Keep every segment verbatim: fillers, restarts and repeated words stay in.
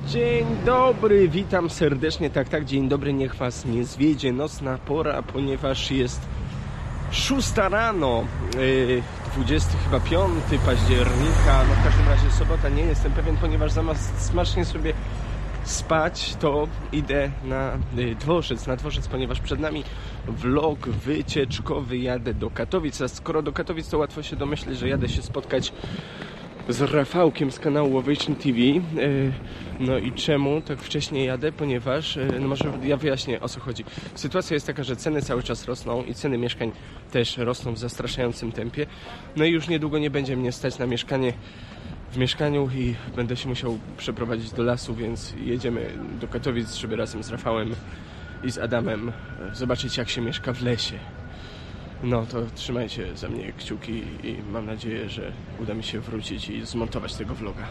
Dzień dobry, witam serdecznie, tak, tak, dzień dobry, niech was nie zwiedzie nocna pora, ponieważ jest szósta rano, yy, dwudziestego chyba piątego października, no w każdym razie sobota, nie jestem pewien, ponieważ zamiast smacznie sobie spać, to idę na yy, dworzec, na dworzec, ponieważ przed nami vlog wycieczkowy, jadę do Katowic, a skoro do Katowic, to łatwo się domyślić, że jadę się spotkać z Rafałkiem z kanału Ovation T V. No i czemu tak wcześnie jadę? Ponieważ, no może ja wyjaśnię, o co chodzi. Sytuacja jest taka, że ceny cały czas rosną i ceny mieszkań też rosną w zastraszającym tempie. No i już niedługo nie będzie mnie stać na mieszkanie w mieszkaniu i będę się musiał przeprowadzić do lasu, więc jedziemy do Katowic, żeby razem z Rafałem i z Adamem zobaczyć, jak się mieszka w lesie. No to trzymajcie za mnie kciuki i mam nadzieję, że uda mi się wrócić i zmontować tego vloga.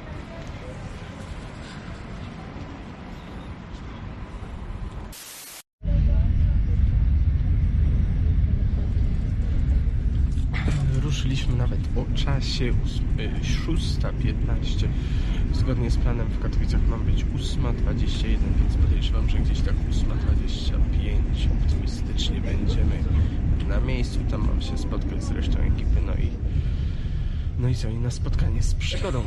Ruszyliśmy nawet o czasie, szósta piętnaście. Zgodnie z planem w Katowicach mam być ósma dwadzieścia jeden, więc podejrzewam, że gdzieś tak ósma dwadzieścia pięć optymistycznie będziemy na miejscu. Tam mam się spotkać z resztą ekipy, no i no i co, i na spotkanie z przygodą.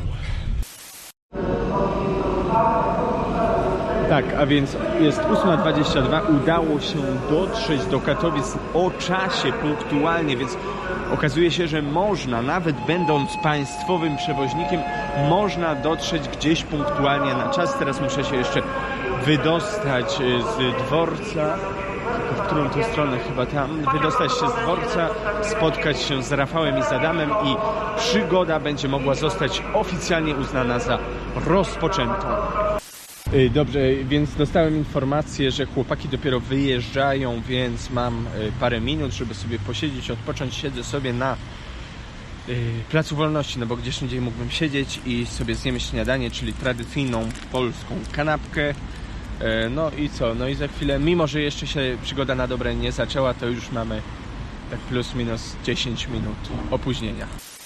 Tak, a więc jest ósma dwadzieścia dwa, udało się dotrzeć do Katowic o czasie, punktualnie, więc okazuje się, że można, nawet będąc państwowym przewoźnikiem, można dotrzeć gdzieś punktualnie na czas. Teraz muszę się jeszcze wydostać z dworca, w którą to stronę, chyba tam, wydostać się z dworca, spotkać się z Rafałem i z Adamem i przygoda będzie mogła zostać oficjalnie uznana za rozpoczętą. Dobrze, więc dostałem informację, że chłopaki dopiero wyjeżdżają, więc mam parę minut, żeby sobie posiedzieć, odpocząć. Siedzę sobie na Placu Wolności, no bo gdzieś indziej mógłbym siedzieć i sobie zjemy śniadanie, czyli tradycyjną polską kanapkę. No i co? No i za chwilę, mimo że jeszcze się przygoda na dobre nie zaczęła, to już mamy tak plus minus dziesięć minut opóźnienia.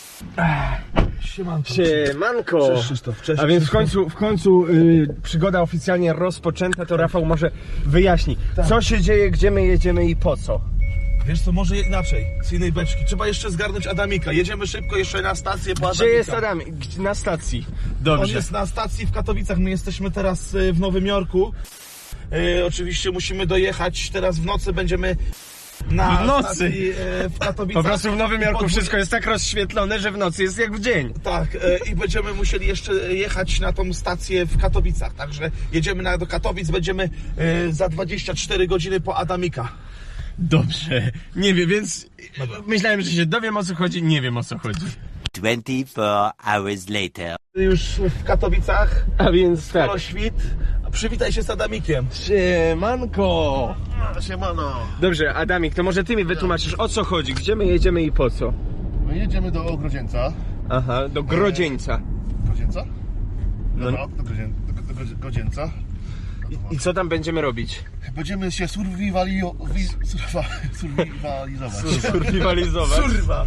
Siemanko. Siemanko. Cześć Krzysztof. Cześć, A więc w Krzysztof. końcu, w końcu yy, przygoda oficjalnie rozpoczęta, to Rafał może wyjaśni, tak. Co się dzieje, gdzie my jedziemy i po co. Wiesz co, może inaczej, z innej beczki. Trzeba jeszcze zgarnąć Adamika. Jedziemy szybko jeszcze na stację po Adamika. Gdzie jest Adamik? Na stacji. Dobrze. On jest na stacji w Katowicach. My jesteśmy teraz w Nowym Jorku. Yy, oczywiście musimy dojechać. Teraz w nocy będziemy na w nocy stacji, yy, w Katowicach. Po prostu w Nowym Jorku wszystko jest tak rozświetlone, że w nocy jest jak w dzień. Tak, yy, i będziemy musieli jeszcze jechać na tą stację w Katowicach. Także jedziemy na, do Katowic, będziemy yy, za dwadzieścia cztery godziny po Adamika. Dobrze, nie wiem, więc Dobra. Myślałem, że się dowiem, o co chodzi, nie wiem, o co chodzi. twenty-four hours later. Już w Katowicach, a więc tak. Skoro świt, przywitaj się z Adamikiem. Siemanko. Siemano. Dobrze, Adamik, to może ty mi wytłumaczysz, o co chodzi, gdzie my jedziemy i po co? My jedziemy do Grodzieńca. Aha, do Grodzieńca. Grodzieńca? No. No, do, Grodzien, do, do, do Grodzieńca. I, I co tam będziemy robić? Będziemy się survivalio, surwa, survivalizować. Survivalizować? Surwa.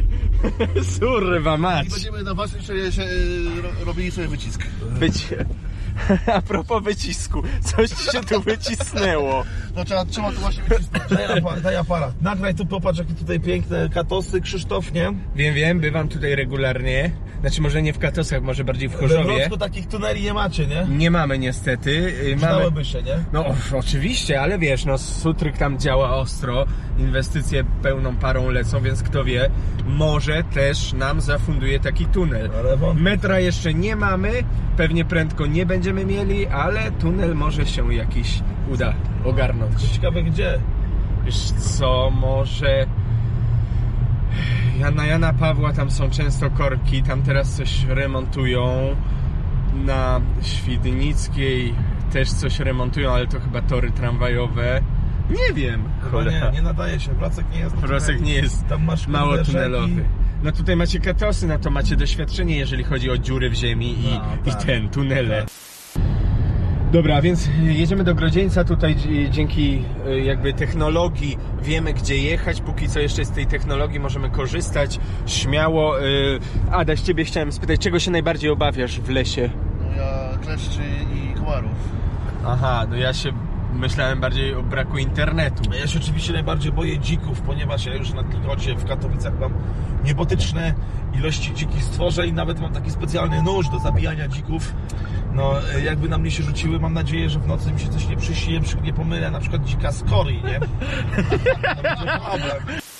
Surwa mać. I będziemy na waszej się, się ro, robili sobie wycisk. Być... A propos wycisku, coś ci się tu wycisnęło. No trzeba, trzeba tu właśnie wycisnąć. Daj, aparat, daj aparat. Nagraj tu, popatrz jakie tutaj piękne katosy, Krzysztof, nie? Wiem, wiem, bywam tutaj regularnie. Znaczy może nie w Katosach, może bardziej w We Chorzowie. Wrocku takich tuneli nie macie, nie? Nie mamy niestety. Przydałoby mamy... się, nie? No oczywiście, ale wiesz, no Sutryk tam działa ostro, inwestycje pełną parą lecą, więc kto wie, może też nam zafunduje taki tunel. Metra jeszcze nie mamy, pewnie prędko nie będziemy mieli, ale tunel może się jakiś uda ogarnąć. Ciekawe gdzie? Wiesz co, może... Na Jana Pawła tam są często korki, tam teraz coś remontują. Na Świdnickiej też coś remontują, ale to chyba tory tramwajowe. Nie wiem. Chyba nie, nie nadaje się. Wrocek nie jest. Wrocek nie jest tam masz mało rzeki. tunelowy. No tutaj macie Katosy, no to macie doświadczenie, jeżeli chodzi o dziury w ziemi i, no, tak. i ten, tunele. Dobra, więc jedziemy do Grodzieńca. Tutaj dzięki jakby technologii wiemy, gdzie jechać. Póki co jeszcze z tej technologii możemy korzystać śmiało. Adaś, ciebie chciałem spytać, czego się najbardziej obawiasz w lesie? No ja kleszczy i komarów. Aha, no ja się myślałem bardziej o braku internetu. Ja się oczywiście najbardziej boję dzików, ponieważ ja już na Trójkocie w Katowicach mam niebotyczne ilości dzikich stworzeń, nawet mam taki specjalny nóż do zabijania dzików. No, jakby na mnie się rzuciły, mam nadzieję, że w nocy mi się coś nie przyśni, nie pomylę, na przykład dzika z Korii, nie? To będzie problem.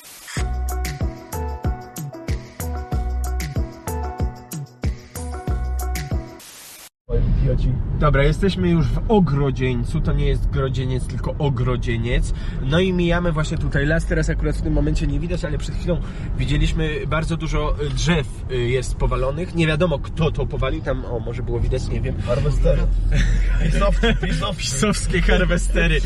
Dobra, jesteśmy już w Ogrodzieńcu, to nie jest Grodzieniec, tylko Ogrodzieniec. No i mijamy właśnie tutaj las, teraz akurat w tym momencie nie widać, ale przed chwilą widzieliśmy bardzo dużo drzew jest powalonych. Nie wiadomo kto to powalił, tam o może było widać, nie wiem. Harwestery. Pisowskie, pisowskie. Pisowskie harwestery.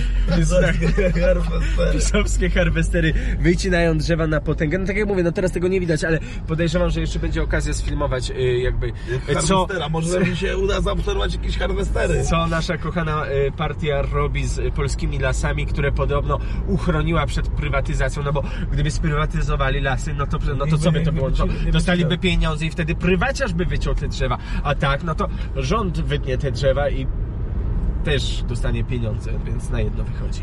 Pisowskie harwestery wycinają drzewa na potęgę. No tak jak mówię, no teraz tego nie widać, ale podejrzewam, że jeszcze będzie okazja sfilmować jakby co... Może mi się uda zaobserwować jakieś harwestery. Co nasza kochana partia robi z polskimi lasami, które podobno uchroniła przed prywatyzacją, no bo gdyby sprywatyzowali lasy, no to, no to co by to było? To dostaliby pieniądze i wtedy prywaciarz by wyciął te drzewa, a tak, no to rząd wytnie te drzewa i też dostanie pieniądze, więc na jedno wychodzi.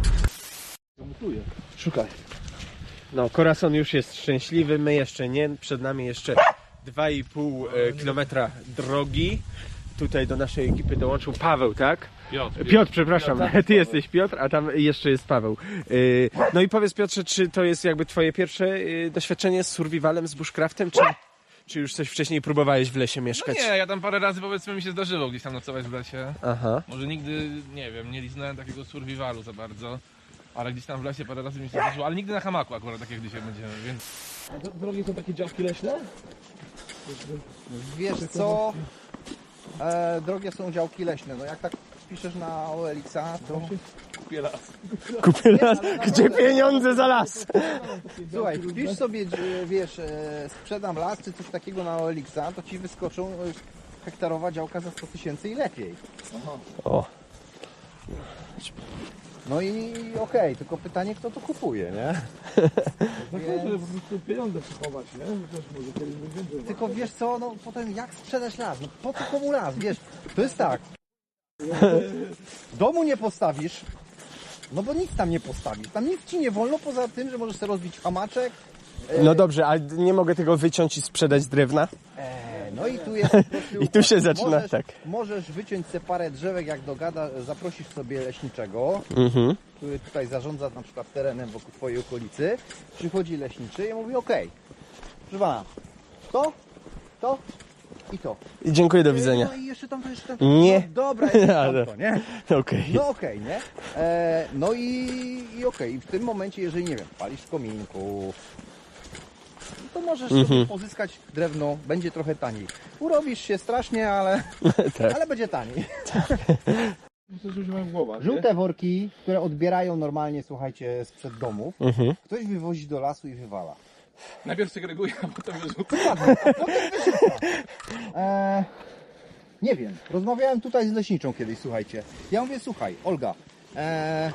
Szukaj. No, Corazon już jest szczęśliwy, my jeszcze nie, przed nami jeszcze dwa i pół kilometra drogi. Tutaj do naszej ekipy dołączył Paweł, tak? Piotr, Piotr, przepraszam, Piotr, ty jesteś Piotr, a tam jeszcze jest Paweł. No i powiedz Piotrze, czy to jest jakby twoje pierwsze doświadczenie z survivalem, z bushcraftem, czy, czy już coś wcześniej próbowałeś w lesie mieszkać? No nie, ja tam parę razy powiedzmy mi się zdarzyło gdzieś tam nocować w lesie. Aha. Może nigdy, nie wiem, nie liznąłem takiego survivalu za bardzo, ale gdzieś tam w lesie parę razy mi się zdarzyło, ale nigdy na hamaku akurat, tak jak dzisiaj będziemy, więc... A drogie są takie działki leśne? Wiesz co? E, drogie są działki leśne. No jak tak piszesz na O L X-a, to... Kupię las. Kupię las, gdzie pieniądze za las? Słuchaj, wpisz sobie, wiesz, e, sprzedam las czy coś takiego na O L X-a, to ci wyskoczą e, hektarowa działka za sto tysięcy i lepiej. Aha. O. No i okej, okay, tylko pytanie, kto to kupuje, nie? Więc... po prostu pieniądze przechować, nie? Też może kiedyś będzie. Tylko wiesz co, no potem jak sprzedać las? No po co komu las? Wiesz, to jest tak. Domu nie postawisz, no bo nic tam nie postawisz. Tam nic ci nie wolno poza tym, że możesz sobie rozbić hamaczek. No dobrze, a nie mogę tego wyciąć i sprzedać z drewna? E, no i tu jest po prostu, I tu się zaczyna, możesz, tak. Możesz wyciąć sobie parę drzewek, jak dogada, zaprosisz sobie leśniczego, Mhm. który tutaj zarządza na przykład terenem wokół twojej okolicy. Przychodzi leśniczy i mówi: okej, proszę pana, to, to i to. I dziękuję, do widzenia. No i jeszcze tam, to jeszcze tam. Nie. No, dobra, jeszcze tam to, nie? Okej. No okej, nie? E, no i, i okej, i w tym momencie, jeżeli, nie wiem, palisz w kominku, to możesz Mhm. sobie pozyskać drewno, będzie trochę taniej. Urobisz się strasznie, ale, Tak. ale będzie taniej. To już mam głowa. Żółte worki, które odbierają normalnie, słuchajcie, sprzed domów, Mhm. ktoś wywozi do lasu i wywala. Najpierw segreguję, a potem wyrzucę. Dokładnie, a potem wyrzuca. E, nie wiem, rozmawiałem tutaj z leśniczą kiedyś, słuchajcie. Ja mówię: słuchaj, Olga, e,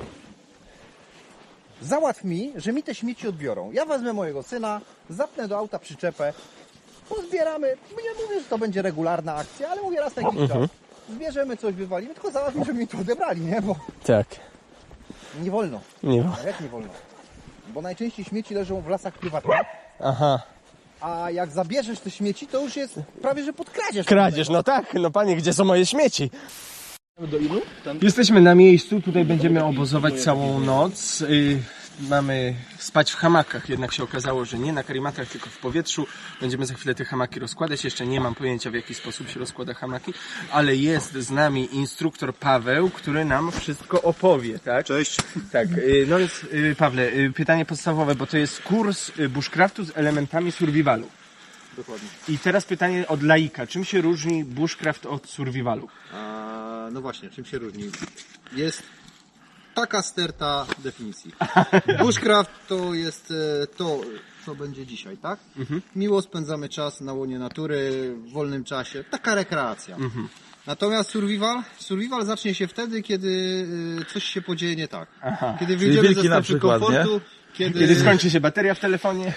załatw mi, że mi te śmieci odbiorą. Ja wezmę mojego syna, zapnę do auta przyczepę, pozbieramy. Nie mówię, że to będzie regularna akcja, ale mówię raz na jakiś czas. Zbierzemy coś, wywalimy, tylko załatw mi, żeby mi to odebrali, nie? Bo Tak. nie wolno. Nie ma. A jak nie wolno? Bo najczęściej śmieci leżą w lasach prywatnych, Aha. a jak zabierzesz te śmieci, to już jest prawie, że podkradzież. Kradzież, no tak, no panie, gdzie są moje śmieci? Jesteśmy na miejscu, tutaj będziemy obozować całą noc. Y, mamy spać w hamakach, jednak się okazało, że nie na karimatach, tylko w powietrzu. Będziemy za chwilę te hamaki rozkładać. Jeszcze nie mam pojęcia, w jaki sposób się rozkłada hamaki, ale jest z nami instruktor Paweł, który nam wszystko opowie, tak? Cześć. Tak, y, no więc y, Pawle, y, pytanie podstawowe, bo to jest kurs y, bushcraftu z elementami survivalu. Dokładnie. I teraz pytanie od laika. Czym się różni bushcraft od survivalu? A, no właśnie, czym się różni? Jest taka sterta definicji. Bushcraft to jest e, to, co będzie dzisiaj, tak? Mhm. Miło spędzamy czas na łonie natury, w wolnym czasie. Taka rekreacja. Mhm. Natomiast survival? Survival zacznie się wtedy, kiedy e, coś się podzieje nie tak. Aha. Kiedy wyjdziemy ze wilki na strefy przykład, komfortu Kiedy... Kiedy skończy się bateria w telefonie.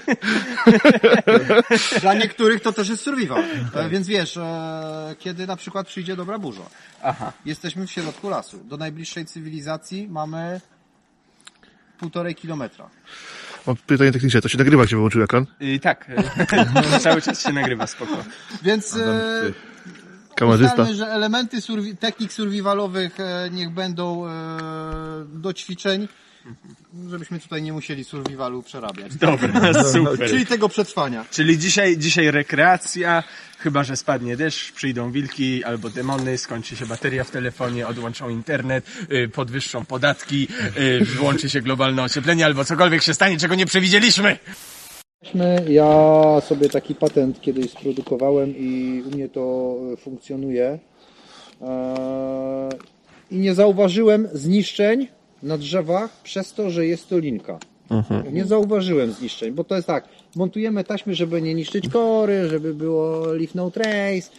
Dla niektórych to też jest survival. E, Więc wiesz, e, kiedy na przykład przyjdzie dobra burza. Aha. Jesteśmy w środku lasu. Do najbliższej cywilizacji mamy półtorej kilometra. Mam pytanie techniczne, to się nagrywa, gdzie wyłączył ekran? Y, tak, cały czas się nagrywa, spoko. Więc e, Kamerzysta. ustalmy, że elementy survi- technik survivalowych e, niech będą e, do ćwiczeń, żebyśmy tutaj nie musieli survivalu przerabiać. Dobra, super. Czyli tego przetrwania. Czyli dzisiaj, dzisiaj rekreacja, chyba że spadnie deszcz, przyjdą wilki albo demony, skończy się bateria w telefonie, odłączą internet, y, podwyższą podatki, y, wyłączy się globalne ocieplenie albo cokolwiek się stanie, czego nie przewidzieliśmy. Ja sobie taki patent kiedyś sprodukowałem i u mnie to funkcjonuje. Eee, I nie zauważyłem zniszczeń na drzewach przez to, że jest to linka. Mhm. Nie zauważyłem zniszczeń, bo to jest tak, montujemy taśmy, żeby nie niszczyć kory, żeby było leave no trace.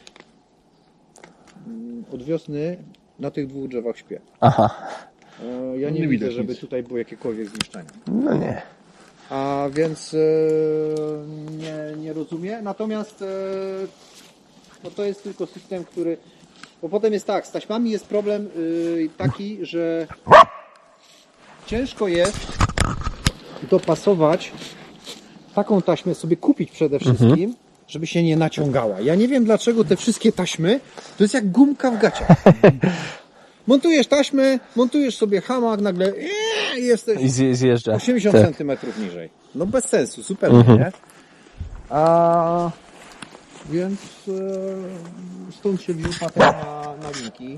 Od wiosny na tych dwóch drzewach śpię. Aha, Eee, Ja nie, Nie widzę, widać żeby nic. tutaj były jakiekolwiek zniszczenia. no nie. A więc e, nie, nie rozumiem. Natomiast e, no to jest tylko system, który... Bo potem jest tak, z taśmami jest problem y, taki, że ciężko jest dopasować taką taśmę, sobie kupić przede wszystkim, mhm. żeby się nie naciągała. Ja nie wiem, dlaczego te wszystkie taśmy to jest jak gumka w gaciach. Montujesz taśmę, montujesz sobie hamak, nagle i jesteś I zje, zjeżdża. osiemdziesiąt Tak. centymetrów niżej. No bez sensu, zupełnie, Mhm. nie? A więc e, stąd się wziął patent na, na linki,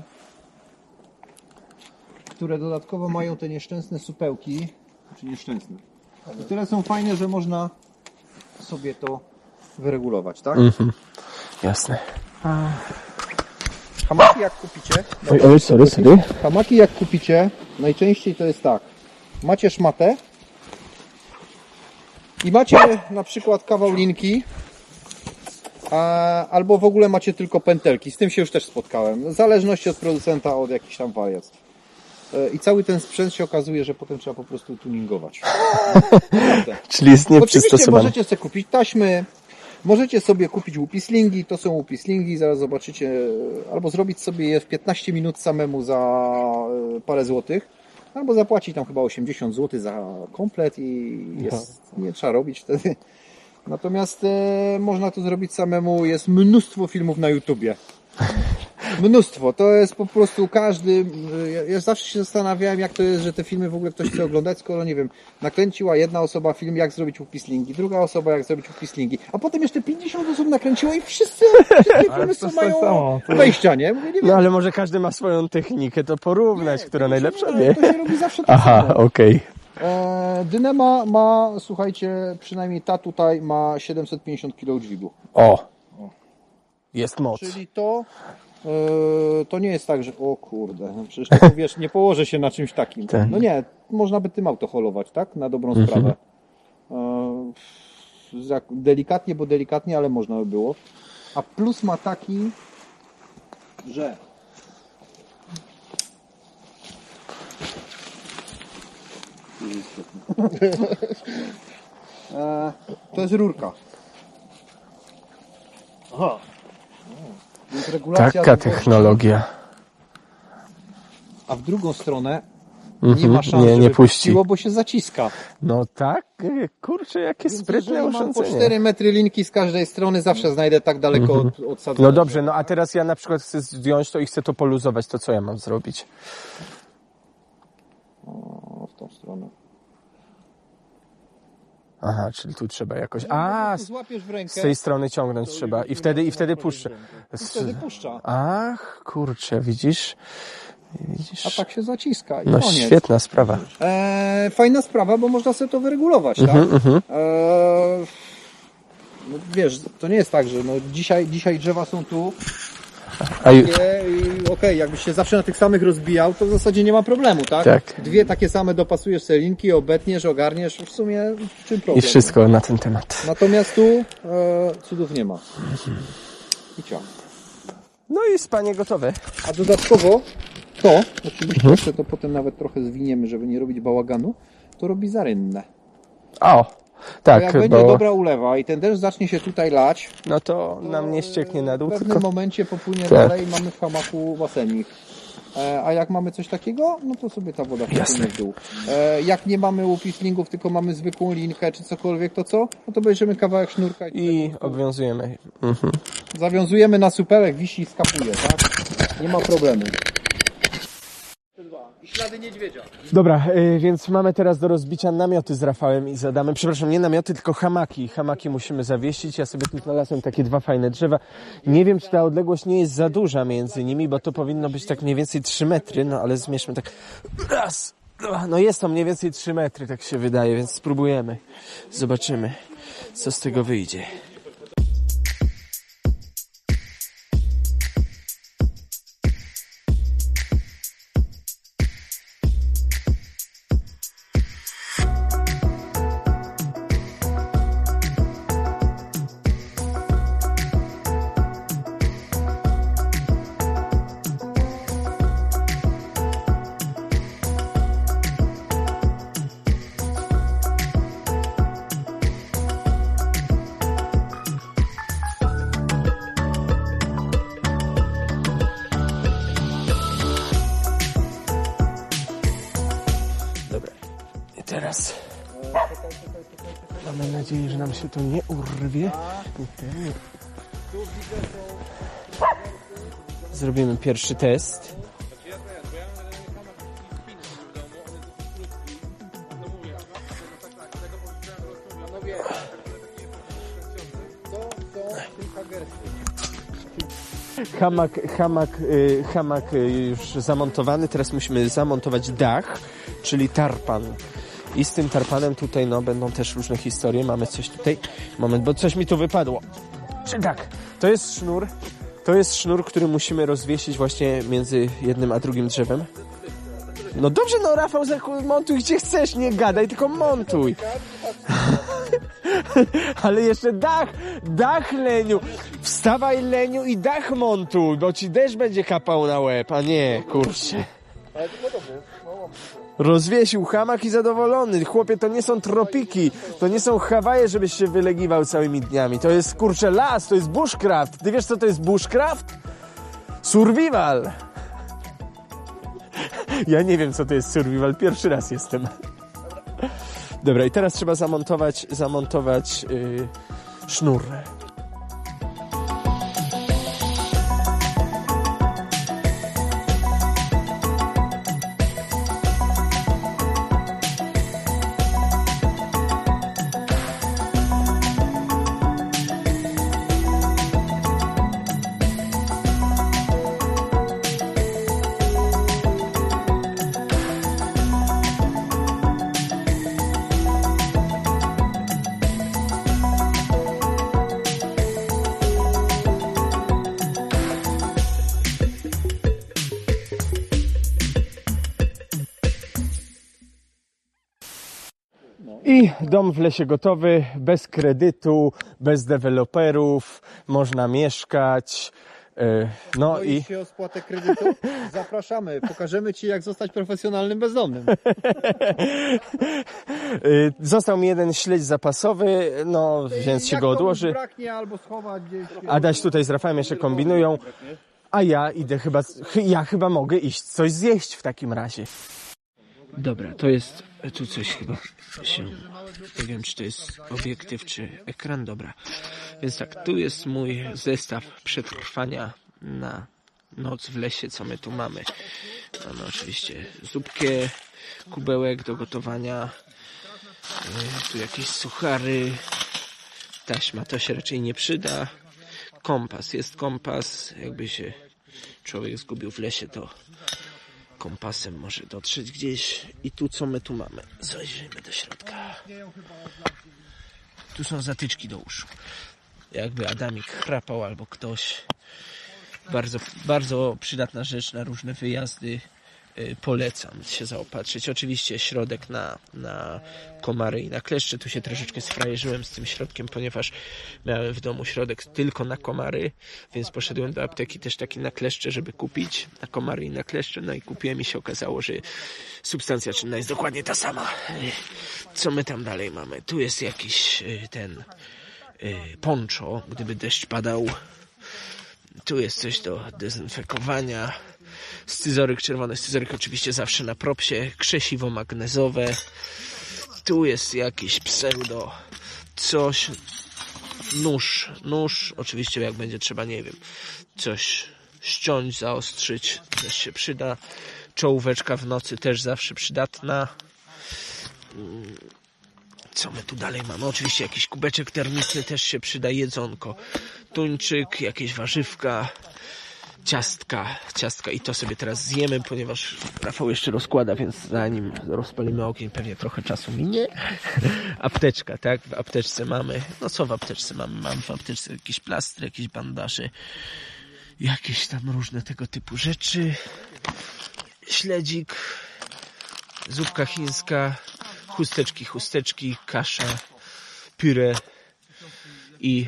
które dodatkowo mają te nieszczęsne supełki, czy nieszczęsne. I tyle są fajne, że można sobie to wyregulować, tak? Mhm. Jasne. Hamaki jak kupicie, Oj, oj, sorry, sorry. hamaki jak kupicie, najczęściej to jest tak, macie szmatę i macie na przykład kawał linki, a, albo w ogóle macie tylko pętelki, z tym się już też spotkałem, w zależności od producenta, od jakichś tam wariactw. E, I cały ten sprzęt się okazuje, że potem trzeba po prostu tuningować. Naprawdę. Czyli jest Oczywiście nieprzystosowany. możecie sobie kupić taśmy, możecie sobie kupić łupislingi, to są łupislingi, zaraz zobaczycie, albo zrobić sobie je w piętnaście minut samemu za parę złotych, albo zapłacić tam chyba osiemdziesiąt złotych za komplet i jest, nie trzeba robić wtedy. Natomiast e, można to zrobić samemu, jest mnóstwo filmów na YouTubie. Mnóstwo, to jest po prostu każdy, ja, ja zawsze się zastanawiałem, jak to jest, że te filmy w ogóle ktoś chce oglądać, skoro nie wiem, nakręciła jedna osoba film, jak zrobić łupislingi, druga osoba, jak zrobić łupislingi, a potem jeszcze pięćdziesiąt osób nakręciło i wszyscy, wszystkie filmy są, mają wejścia, nie? Mówię, nie wiem, No ale może każdy ma swoją technikę, to porównać, nie, która to najlepsza, się, nie? To się robi zawsze tak Aha, samo. okej. E, Dynema ma, słuchajcie, przynajmniej ta tutaj ma siedemset pięćdziesiąt kilo dźwigu. O, jest moc. Czyli to, e, to nie jest tak, że o kurde, no przecież to, wiesz, nie położę się na czymś takim. Tak. No nie, można by tym auto holować, tak? Na dobrą Mhm. sprawę. E, jak- delikatnie, bo delikatnie, ale można by było. A plus ma taki, że e, to jest rurka. Aha. Więc regulacja Taka długości. technologia. A w drugą stronę nie Mhm. ma szans, Nie, żeby nie puści. puściło, bo się zaciska. No tak, kurczę, jakie Więc sprytne jeżeli mam po urządzenie. cztery metry linki z każdej strony, zawsze znajdę tak daleko od, od sadzenia. No dobrze, no a teraz ja na przykład chcę zdjąć to i chcę to poluzować, to co ja mam zrobić? O, w tą stronę. Aha, czyli tu trzeba jakoś... No, A, po prostu z, złapiesz w rękę z tej strony ciągnąć trzeba i wtedy, i wtedy puszczę. i wtedy puszcza. Ach, kurczę, widzisz? Widzisz? A tak się zaciska i No koniec. świetna sprawa. E, fajna sprawa, bo można sobie to wyregulować, tak? Mhm, mhm. E, no, wiesz, to nie jest tak, że no, dzisiaj, dzisiaj drzewa są tu, A ju... takie i okej, jakbyś się zawsze na tych samych rozbijał, to w zasadzie nie ma problemu, tak? Tak. Dwie takie same dopasujesz sobie linki, obetniesz, ogarniesz, w sumie w czym problem? I wszystko na ten temat. Natomiast tu e, cudów nie ma. I ciao. No i spanie gotowe. A dodatkowo to, oczywiście jeszcze to potem nawet trochę zwiniemy, żeby nie robić bałaganu, to robi zarynnę. O, To tak, jak będzie bo dobra ulewa i ten deszcz zacznie się tutaj lać, no to nam nie ścieknie na dół, w pewnym tylko momencie popłynie Tak. dalej i mamy w hamaku basenik. E, a jak mamy coś takiego, no to sobie ta woda popłynie w dół. E, jak nie mamy łupislingów, tylko mamy zwykłą linkę czy cokolwiek, to co? No to bierzemy kawałek sznurka i, i obwiązujemy. Mhm. zawiązujemy na supełek, wisi i skapuje, tak? Nie ma problemu. I ślady niedźwiedzia. Dobra, y, więc mamy teraz do rozbicia namioty z Rafałem i z Adamem. Przepraszam, nie namioty, tylko hamaki. Hamaki musimy zawiesić. Ja sobie tu znalazłem takie dwa fajne drzewa. Nie wiem, czy ta odległość nie jest za duża między nimi, bo to powinno być tak mniej więcej trzy metry, no ale zmierzmy tak raz. No jest to mniej więcej trzy metry, tak się wydaje, więc spróbujemy. Zobaczymy, co z tego wyjdzie. Teraz mamy nadzieję, że nam się to nie urwie. Zrobimy pierwszy test. Hamak, hamak, y, hamak y, już zamontowany. Teraz musimy zamontować dach, czyli tarpan. I z tym tarpanem tutaj no będą też różne historie. Mamy coś tutaj. Moment, bo coś mi tu wypadło. Czy tak, to jest sznur. To jest sznur, który musimy rozwiesić właśnie między jednym a drugim drzewem. No dobrze, no Rafał, montuj gdzie chcesz, nie gadaj, tylko montuj. Ale jeszcze dach, dach Leniu. Wstawaj Leniu i dach montuj, bo ci deszcz będzie kapał na łeb, a nie, kurczę. Rozwiesił hamak i zadowolony. Chłopie, to nie są tropiki, to nie są Hawaje, żebyś się wylegiwał całymi dniami. To jest, kurczę, las, to jest bushcraft. Ty wiesz, co to jest bushcraft? Survival. Ja nie wiem, co to jest survival, pierwszy raz jestem. Dobra, i teraz trzeba zamontować, zamontować yy, sznur. I dom w lesie gotowy, bez kredytu, bez deweloperów, można mieszkać. No Boisz i się o spłatę kredytu? Zapraszamy, pokażemy Ci, jak zostać profesjonalnym bezdomnym. Został mi jeden śledź zapasowy, no więc się Jak go komuś odłoży. braknie albo schować gdzieś. Adaś tutaj z Rafałem jeszcze kombinują, a ja idę chyba, ja chyba mogę iść coś zjeść w takim razie. Dobra, to jest, tu coś chyba się, nie wiem czy to jest obiektyw czy ekran, dobra. Więc tak, tu jest mój zestaw przetrwania na noc w lesie, co my tu mamy. Mamy oczywiście zupkę, kubełek do gotowania, tu jakieś suchary, taśma, to się raczej nie przyda. Kompas, jest kompas, jakby się człowiek zgubił w lesie, to kompasem może dotrzeć gdzieś. I tu co my tu mamy? Zajrzyjmy do środka. Tu są zatyczki do uszu. Jakby Adamik chrapał albo ktoś. Bardzo, bardzo przydatna rzecz na różne wyjazdy y, polecam się zaopatrzyć. Oczywiście środek na, na komary i na kleszcze. Tu się troszeczkę sfrajerzyłem z tym środkiem, ponieważ miałem w domu środek tylko na komary, więc poszedłem do apteki też taki na kleszcze, żeby kupić na komary i na kleszcze. No i kupiłem i się okazało, że substancja czynna jest dokładnie ta sama. Co my tam dalej mamy? Tu jest jakiś y, ten y, poncho, gdyby deszcz padał. Tu jest coś do dezynfekowania. Scyzoryk czerwony, scyzoryk oczywiście zawsze na propsie. Krzesiwo magnezowe. Tu jest jakiś pseudo coś. Nóż, nóż. Oczywiście jak będzie trzeba, nie wiem, coś ściąć, zaostrzyć, też się przyda. Czołóweczka w nocy też zawsze przydatna. Co my tu dalej mamy? Oczywiście jakiś kubeczek termiczny też się przyda, jedzonko. Tuńczyk, jakieś warzywka, ciastka, ciastka i to sobie teraz zjemy, ponieważ Rafał jeszcze rozkłada, więc zanim rozpalimy ogień, pewnie trochę czasu minie. Apteczka, tak? W apteczce mamy, no co w apteczce mamy? Mamy w apteczce jakiś plaster, jakieś bandaże, jakieś tam różne tego typu rzeczy. Śledzik, zupka chińska, chusteczki, chusteczki, kasza, puree i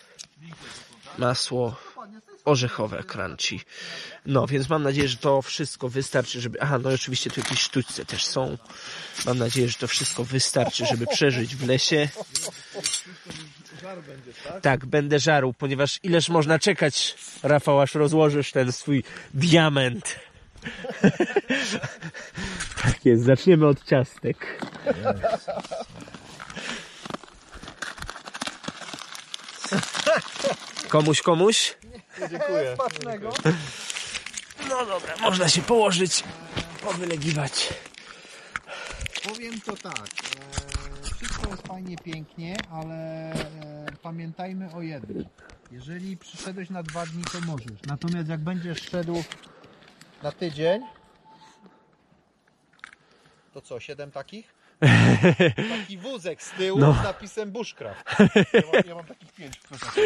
masło orzechowe crunchy. No, więc mam nadzieję, że to wszystko wystarczy, żeby... Aha, no i oczywiście tu jakieś sztućce też są. Mam nadzieję, że to wszystko wystarczy, żeby przeżyć w lesie. Tak, będę żarł, ponieważ ileż można czekać, Rafał, aż rozłożysz ten swój diament. Tak jest, zaczniemy od ciastek. Komuś, komuś? Dziękuję. Smacznego. No dobra, można się położyć, powylegiwać. Powiem to tak, e, wszystko jest fajnie, pięknie, ale e, pamiętajmy o jednym. Jeżeli przyszedłeś na dwa dni, to możesz. Natomiast jak będziesz szedł na tydzień, to co, siedem takich? Taki wózek z tyłu No. z napisem Bushcraft. Ja mam, ja mam takich pięć.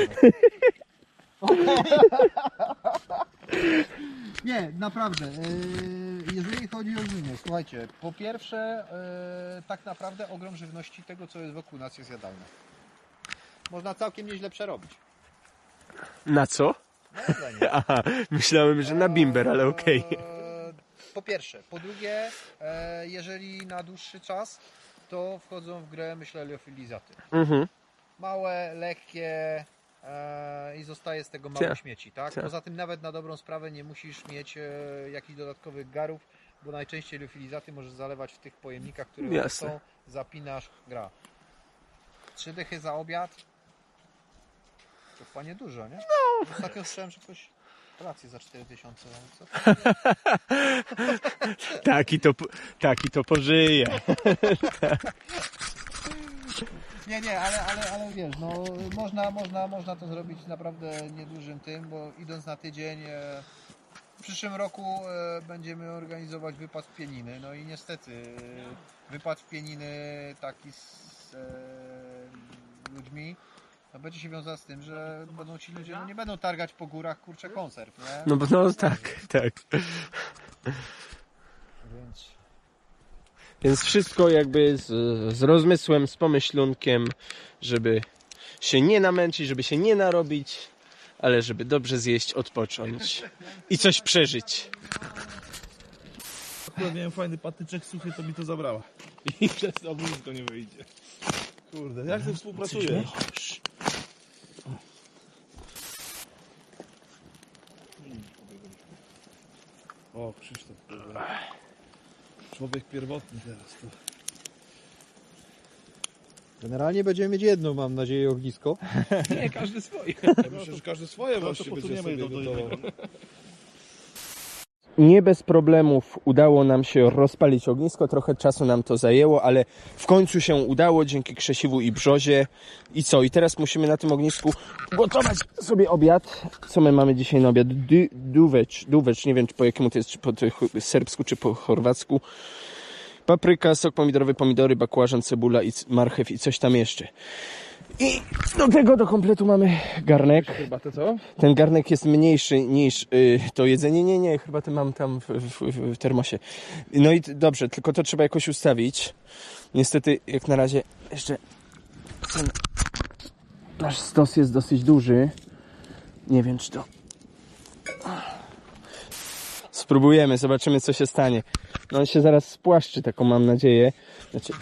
Nie, naprawdę. Yy, jeżeli chodzi o żywność, słuchajcie, po pierwsze, yy, tak naprawdę ogrom żywności tego, co jest wokół nas, jest jadalne. Można całkiem nieźle przerobić. Na co? Na jedzenie. Aha, myślałem, że na bimber, ale okej. Eee, Po pierwsze. Po drugie, e, jeżeli na dłuższy czas, to wchodzą w grę, myślę, liofilizaty. Mhm. Małe, lekkie e, i zostaje z tego mało Cia. śmieci, tak? Cia. Poza tym nawet na dobrą sprawę nie musisz mieć e, jakichś dodatkowych garów, bo najczęściej liofilizaty możesz zalewać w tych pojemnikach, które Jasne. są, zapinasz, gra. Trzy dychy za obiad, to chyba nie dużo, nie? No. Ostatnio słyszałem, że ktoś kolację za cztery tysiące. Co? Taki to, taki to pożyje. Nie, nie, ale, ale, ale wiesz, no można, można, można to zrobić naprawdę niedużym tym, bo idąc na tydzień, e, w przyszłym roku e, będziemy organizować wypad w Pieniny, no i niestety e, wypad w Pieniny taki z e, ludźmi, no będzie się wiązał z tym, że będą ci ludzie, no nie będą targać po górach, kurczę, konserw, nie? No, bo- no tak, tak. Więc... Więc wszystko jakby z, z rozmysłem, z pomyślunkiem, żeby się nie namęczyć, żeby się nie narobić, ale żeby dobrze zjeść, odpocząć i coś przeżyć. Akurat miałem fajny patyczek suchy, to mi to zabrała. I przez to ognisko nie wyjdzie. Kurde, jak to współpracuje? O, Krzysztof. kurde. Człowiek pierwotny teraz. To. Generalnie będziemy mieć jedno, mam nadzieję, ognisko. Nie, każdy swoje. Ja myślę, że każdy swoje właściwie będzie posuniemy sobie do- do gotował. Nie bez problemów udało nam się rozpalić ognisko, trochę czasu nam to zajęło, ale w końcu się udało dzięki krzesiwu i brzozie. I co? I teraz musimy na tym ognisku gotować sobie obiad. Co my mamy dzisiaj na obiad? Du, duwecz, duwecz, nie wiem czy po jakiemu to jest, czy po serbsku, czy po chorwacku. Papryka, sok pomidorowy, pomidory, bakłażan, cebula i marchew i coś tam jeszcze. I do tego do kompletu mamy garnek. Herbatę co? Ten garnek jest mniejszy niż y, to jedzenie. Nie, nie, chyba to mam tam w, w, w termosie. No i t- dobrze, tylko to trzeba jakoś ustawić. Niestety, jak na razie jeszcze ten nasz stos jest dosyć duży. Nie wiem, czy to... Spróbujemy, zobaczymy, co się stanie. No on się zaraz spłaszczy, taką mam nadzieję. Znaczy...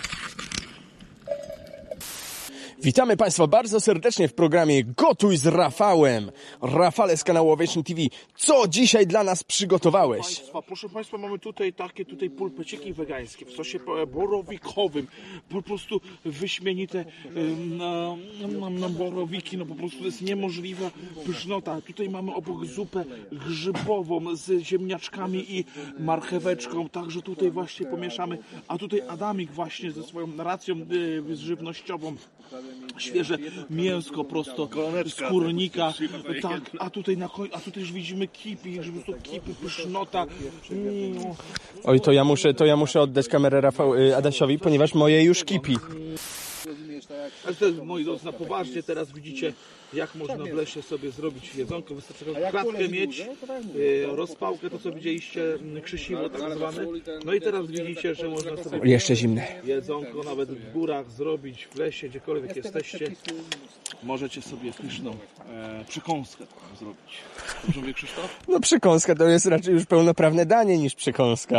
Witamy Państwa bardzo serdecznie w programie Gotuj z Rafałem. Rafale z kanału Ovation T V. Co dzisiaj dla nas przygotowałeś? Państwa, proszę Państwa, mamy tutaj takie tutaj pulpeciki wegańskie w sosie borowikowym. Po prostu wyśmienite no, no, no, borowiki, no po prostu to jest niemożliwa pysznota. Tutaj mamy obok zupę grzybową z ziemniaczkami i marcheweczką, także tutaj właśnie pomieszamy. A tutaj Adamik właśnie ze swoją racją y, żywnościową. Świeże mięsko prosto z kurnika, tak, a tutaj na koń, a tutaj już widzimy kipy, że po prostu kipy, pysznota. Mm. Oj, to ja muszę, to ja muszę oddać kamerę Rafał, y, Adasiowi, ponieważ moje już kipi. Ale to jest, moi drodzy, na poważnie teraz widzicie, jak można w lesie sobie zrobić jedzonko. Wystarczy klatkę mieć, y, rozpałkę, to co widzieliście, krzesiwo tak zwane. No i teraz widzicie, że można sobie Jeszcze zimne. jedzonko nawet w górach zrobić, w lesie, gdziekolwiek jesteście. Możecie sobie pyszną e, przekąskę zrobić. Dobrze mówię, Krzysztof? No przekąska to jest raczej już pełnoprawne danie niż przekąska.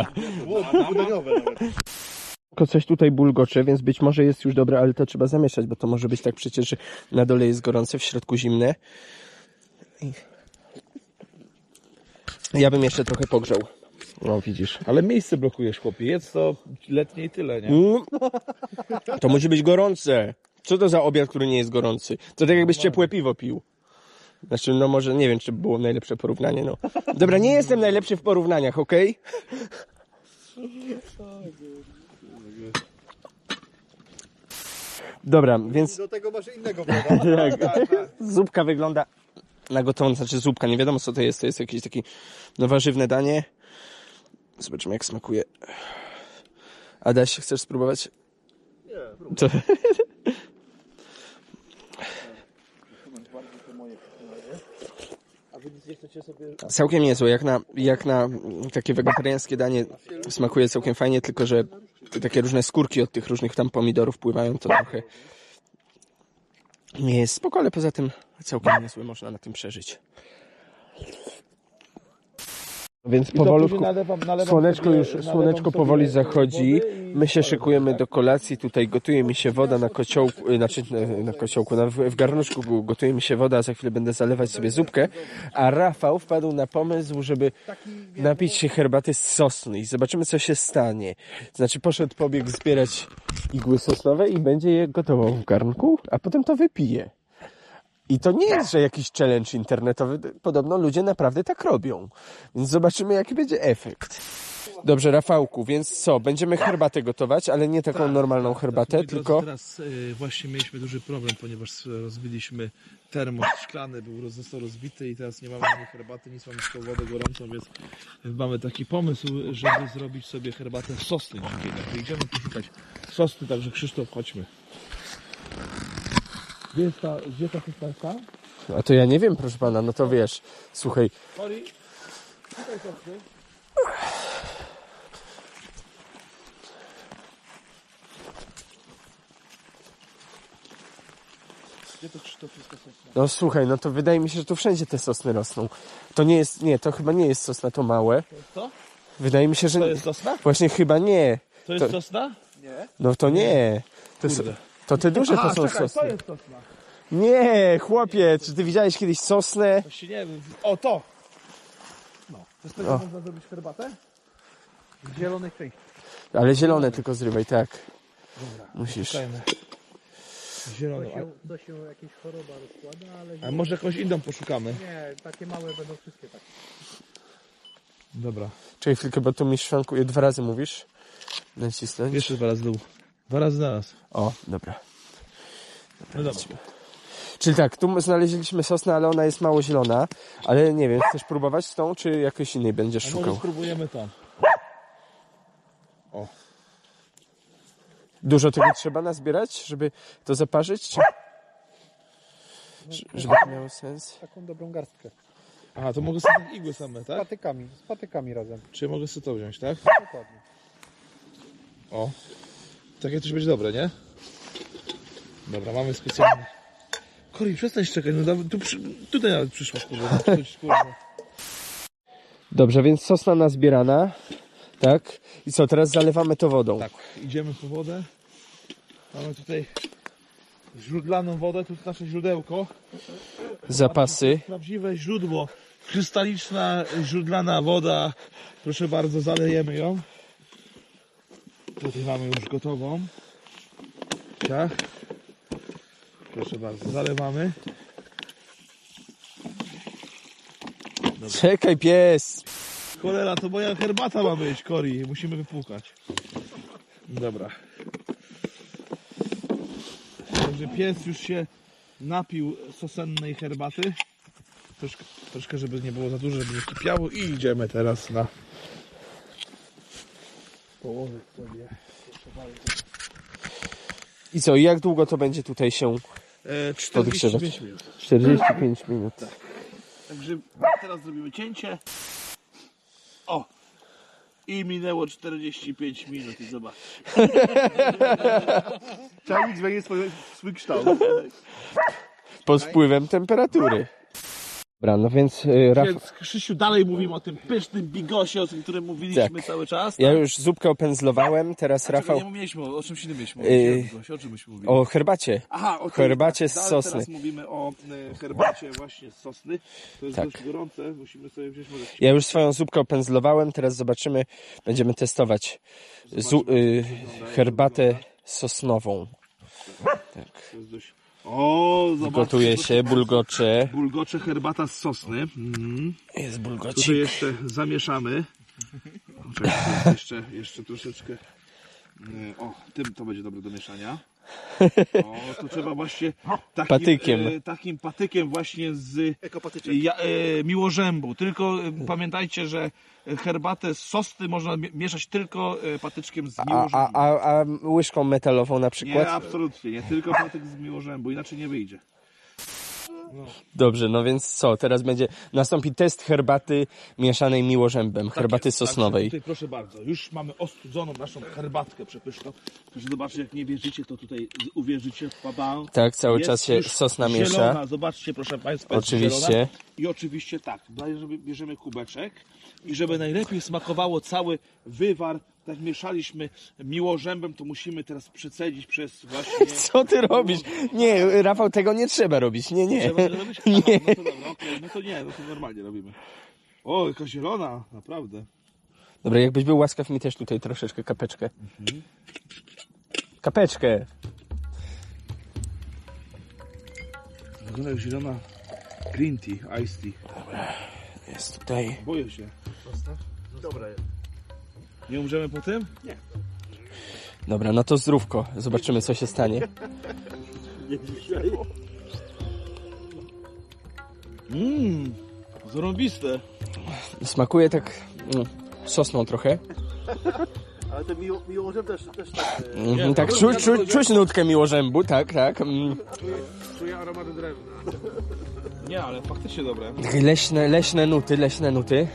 Tylko coś tutaj bulgocze, więc być może jest już dobre, ale to trzeba zamieszać, bo to może być tak przecież, że na dole jest gorące, w środku zimne. I... Ja bym jeszcze trochę pogrzał. No widzisz. Ale miejsce blokujesz, chłopie. Jedz to letnie i tyle, nie? Mm. To musi być gorące. Co to za obiad, który nie jest gorący? To tak jakbyś ciepłe piwo pił. Znaczy, no może, nie wiem, czy było najlepsze porównanie, no. Dobra, nie jestem najlepszy w porównaniach, okej? Dobra, więc... Do tego masz innego vloga. Tak. Zupka wygląda na gotową, znaczy zupka, nie wiadomo co to jest, to jest jakieś takie no, warzywne danie. Zobaczymy jak smakuje. Adaś, chcesz spróbować? Nie. To... Całkiem niezłe, jak na, jak na takie wegetariańskie danie smakuje całkiem fajnie, tylko że takie różne skórki od tych różnych tam pomidorów pływają, to trochę nie jest spoko, ale poza tym całkiem niezłe, można na tym przeżyć. Więc powolutku, nalewam, nalewam słoneczko sobie, już, nalewam słoneczko sobie powoli zachodzi, wody i my się szykujemy do kolacji, tutaj gotuje mi się woda na kociołku, znaczy na, na kociołku, na, w garnuszku gotuje mi się woda, a za chwilę będę zalewać sobie zupkę, a Rafał wpadł na pomysł, żeby napić się herbaty z sosny i zobaczymy co się stanie. Znaczy poszedł, pobiegł zbierać igły sosnowe i będzie je gotował w garnku, a potem to wypije. I to nie jest, że jakiś challenge internetowy. Podobno ludzie naprawdę tak robią. Więc zobaczymy, jaki będzie efekt. Dobrze, Rafałku, więc co? Będziemy herbatę gotować, ale nie taką normalną herbatę, Moi drodzy, tylko... Teraz y, właśnie mieliśmy duży problem, ponieważ rozbiliśmy termos szklany, był, roz- został rozbity i teraz nie mamy ani herbaty, nic, mamy tylko wodę gorącą, więc mamy taki pomysł, żeby zrobić sobie herbatę sosny dzikiej. Także idziemy poszukać sosny, także Krzysztof, chodźmy. Gdzie jest ta, gdzie ta sosnarka? A to ja nie wiem, proszę pana, no to wiesz. Słuchaj, Sorry, tutaj sosny. Gdzie to Krzysztof jest ta sosna? no słuchaj, no to wydaje mi się, że tu wszędzie te sosny rosną. To nie jest, nie, to chyba nie jest sosna, to małe. To jest to? Wydaje mi się, że... To jest sosna? Właśnie chyba nie. To jest To- sosna? No to nie. To, są, to te duże to są czekaj, sosny. to jest sosna. Nie, chłopie, czy ty widziałeś kiedyś sosnę? Właśnie nie wiem. O, to! No, to z tego O. można zrobić herbatę? W zielonych części. Ale zielone tylko zrywaj, tak. Musisz. Szukajmy. Zielone. A, To się jakaś choroba rozkłada, ale a może jakąś inną poszukamy? nie, takie małe będą wszystkie takie. Dobra. Czekaj chwilkę, bo tu mi szwankuje. Dwa razy mówisz? Nacisnąć. Jeszcze dwa razy dół. Dwa razy na raz. O, dobra. No dobra. Czyli tak, tu znaleźliśmy sosnę, ale ona jest mało zielona. Ale nie wiem, chcesz próbować z tą, czy jakoś innej będziesz A może szukał? spróbujemy tam. O. Dużo tego trzeba nazbierać, żeby to zaparzyć? Czy... Żeby to miało sens? Taką dobrą garstkę. Aha, to mogę sobie tak igły same, Z tak? patykami, z patykami razem. Czy mogę sobie to wziąć, tak? Dokładnie. O. Takie coś będzie dobre, nie? Dobra, mamy specjalnie. Kori, przestań szczekać, no da- tu przy... tutaj nawet przyszła, kurde. Coś, kurde. Dobrze, więc sosna nazbierana. Tak? I co, teraz zalewamy to wodą. Tak, idziemy po wodę. Mamy tutaj źródlaną wodę, tu jest nasze źródełko. Zapasy. Prawdziwe źródło. Krystaliczna, źródlana woda. Proszę bardzo, zalejemy ją. Tutaj mamy już gotową. Tak. Proszę bardzo, zalewamy. Czekaj, pies! Cholera, to moja herbata ma być, Kori. Musimy wypłukać. Dobra. Także pies już się napił sosennej herbaty. Troszkę, troszkę, żeby nie było za dużo, żeby nie kipiało. I idziemy teraz na... położyć sobie. I co, i jak długo to będzie tutaj się E, czterdzieści podgrzewać? pięć minut. czterdzieści pięć minut. Także teraz zrobimy cięcie. O! I minęło czterdzieści pięć minut i zobacz. Czajnik zmieni swój, swój kształt. Pod wpływem temperatury. Dobra, no więc y, Raf... Więc Krzysiu, dalej mówimy o tym pysznym bigosie, o tym, którym mówiliśmy Tak. cały czas. Ja już zupkę opędzlowałem, teraz Czego Rafał... nie mówiliśmy, o czymś innym mieliśmy Yy, mówić. Bigosie, o czym myśmy mówili? O herbacie. Aha, o herbacie z tak, sosny. Teraz mówimy o e, herbacie właśnie z sosny. To jest Tak. dość gorące, musimy sobie wziąć może... Ja już swoją zupkę opędzlowałem, teraz zobaczymy, będziemy testować zu, y, herbatę sosnową. Tak. To jest dość... O, zobaczcie. Gotuje się, bulgocze. Bulgocze herbata z sosny. Mm. Jest Tutaj bulgocik. jeszcze zamieszamy. Czekaj, jeszcze, jeszcze troszeczkę. e, O, tym to będzie dobre do mieszania. O, to trzeba właśnie takim Patykiem. E, takim patykiem właśnie z Ekopatyczek. ja, e, miłożębu. Tylko e, pamiętajcie, że herbatę z sosny można mi- mieszać tylko e, patyczkiem z A, miłożębu. a, a, a łyżką metalową na Nie, przykład? absolutnie nie. Tylko patyk z miłożębu, inaczej nie wyjdzie. Dobrze, no więc co, teraz będzie, nastąpi test herbaty mieszanej miłożębem, herbaty Tak jest. sosnowej. Także tutaj proszę bardzo, już mamy ostudzoną naszą herbatkę przepyszną. Proszę zobaczcie, jak nie wierzycie, to tutaj uwierzycie. Baba. Tak, cały Jest czas się już sosna miesza. zielona. Zobaczcie, proszę Państwa, jest Oczywiście. zielona. I oczywiście tak, bierzemy, bierzemy kubeczek i żeby najlepiej smakowało cały wywar, tak mieszaliśmy miłożębem, to musimy teraz przecedzić przez właśnie... Co ty robisz? Nie, Rafał, tego nie trzeba robić, nie, nie. Trzeba to robić? Nie. Aha, no to dobra, okej, no to nie, no to normalnie robimy. O, jaka zielona, naprawdę. Dobra, jakbyś był łaskaw mi też tutaj troszeczkę kapeczkę. Kapeczkę. Wygląda jak zielona green tea, iced tea. Jest tutaj. Boję się. Dobra. Nie umrzemy po tym? Dobra, no to zdrówko. Zobaczymy, co się stanie. Mmm, zarąbiste. Smakuje tak mm, sosną trochę. Ale ten miło, miłożem też, też tak. e, Mhm, tak, czu, czu, czuć nutkę miłożębu, tak, tak. Mm. Czuję aromat drewna. Nie, ale faktycznie dobre. Takie leśne, leśne nuty, leśne nuty.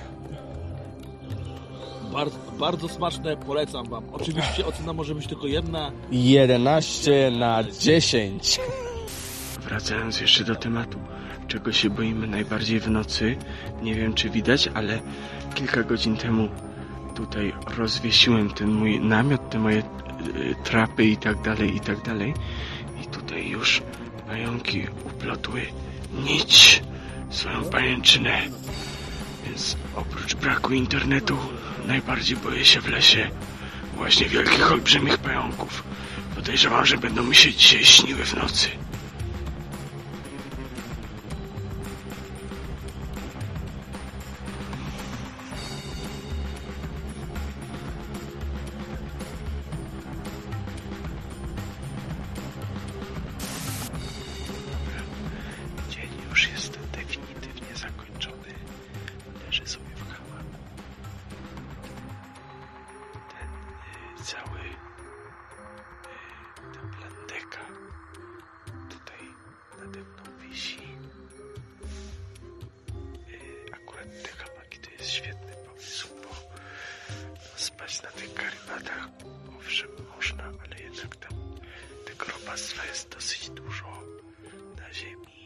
Bardzo, bardzo smaczne, polecam wam. Oczywiście ocena może być tylko jedna. jedenaście na dziesięć. Wracając jeszcze do tematu, czego się boimy najbardziej w nocy, nie wiem czy widać, ale kilka godzin temu tutaj rozwiesiłem ten mój namiot, te moje y, trapy i tak dalej, i tak dalej. I tutaj już pająki uplotły nić swoją pajęczynę. Więc oprócz braku internetu najbardziej boję się w lesie właśnie wielkich, olbrzymich pająków. Podejrzewam, że będą mi się dzisiaj śniły w nocy. Dzień już jest definitywnie zakończony. Leży sobie w hamaku. Ten y, cały y, świetny pomysł, bo spać na tych karimatach, owszem, można, ale jednak tam tego robactwa jest dosyć dużo na ziemi.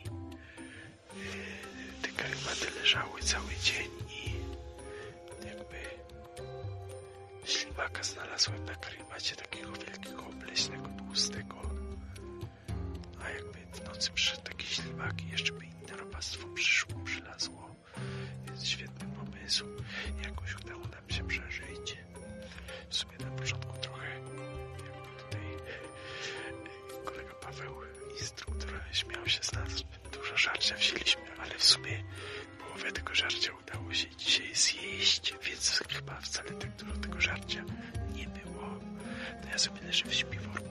Te karimaty leżały cały dzień i jakby ślimaka znalazłem na karimacie, takiego wielkiego, obleśnego, tłustego. A jakby w nocy przyszedł taki ślimak i jeszcze by inne robactwo przyszło, przylazło. Jest świetny pomysł. Jakoś udało nam się przeżyć. W sumie na początku trochę, jakby tutaj kolega Paweł, instruktor, śmiał się z nas. Dużo żarcia wzięliśmy, ale w sumie połowę tego żarcia udało się dzisiaj zjeść, więc chyba wcale tak dużo tego żarcia nie było. No ja sobie leżę w śpiworku